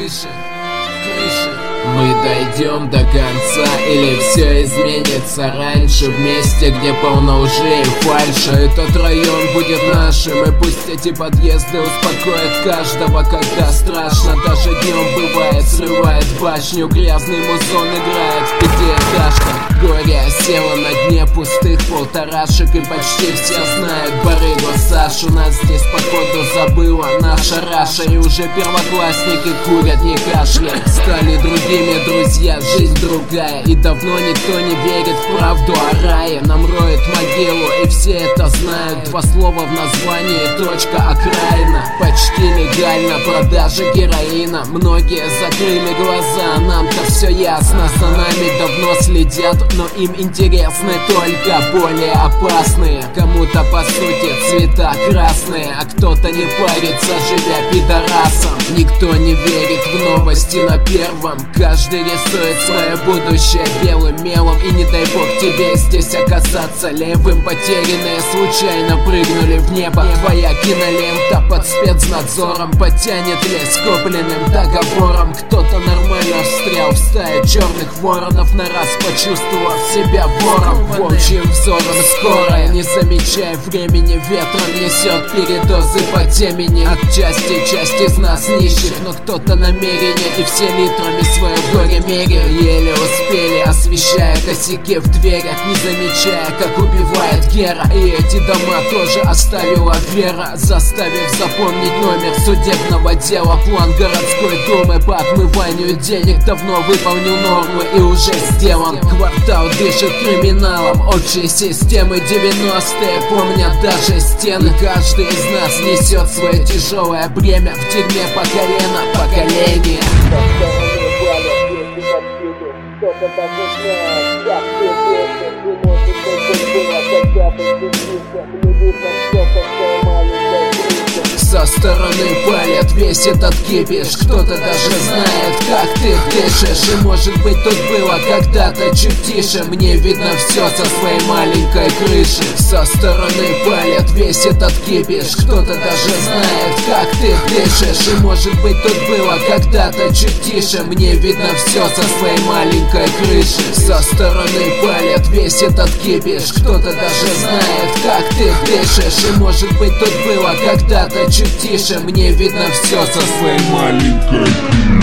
крыши. Мы дойдем до конца или все изменится раньше? В месте, где полно лжи и фальши. Этот район будет нашим, и пусть эти подъезды успокоят каждого, когда страшно. Даже днем бывает, срывает башню, грязный музон играет в пятиэтажках. Горе осело на дне пустых полторашек, и почти все знают барыгу Сашу. Нас здесь походу забыла наша Раша, и уже первоклассники курят, не кашляют. Стали другими друзья, жизнь другая, и давно никто не верит в правду о рае. Нам роют могилу, и все это знают. Два слова в названии, точка, окраина. Почти легально продажа героина. Многие закрыли глаза, нам-то все ясно. За нами давно следят, но им интересны только более опасные. Кому-то по сути цвета красные, а кто-то не парится, живя пидорасом. Никто не верит в новости на первом. Каждый рисует свое будущее белым мелом, и не дай бог тебе здесь оказаться левым. Потерянные случайно прыгнули в небо. Твоя кинолента под спецнадзором потянет лес скопленным договором. Кто-то нормально встрял в стае черных воронов, на раз почувствовав себя вором. Волчьим взором скорая, не замечая времени, ветром несет передозы по темени. Отчасти часть из нас нищих, но кто-то намерение, и все литрами свое горе мере. Еле успели, освещая косяки в дверях, не замечая, как убивает Гера. И эти дома тоже оставила вера, заставив запомнить номер судебного дела. План городской думы по отмыванию денег давно выполнил нормы и уже сделан. Квартал дышит криминалом, общей системы 90-е помнят даже стены. Каждый из нас несет свое тяжелое бремя, в дерьме по колено поколение. Кто-то даже знает, как ты веришь, и может быть было, когда подключился. Не видно все, как твоя маленькая крыша. Со стороны палят весь этот кипиш. Кто-то даже знает, как ты дышишь. И может быть тут было когда-то чуть тише. Мне видно все со своей маленькой крыши. Со стороны палят весь этот кипиш. Кто-то даже знает, как ты дышишь. И может быть тут было когда-то чуть тише. Мне видно все со своей маленькой крыши. Со стороны палят весь этот кипиш. Кто-то даже знает, как ты дышишь. И может быть тут было когда-то чуть тише. Мне видно все со своей маленькой крыши.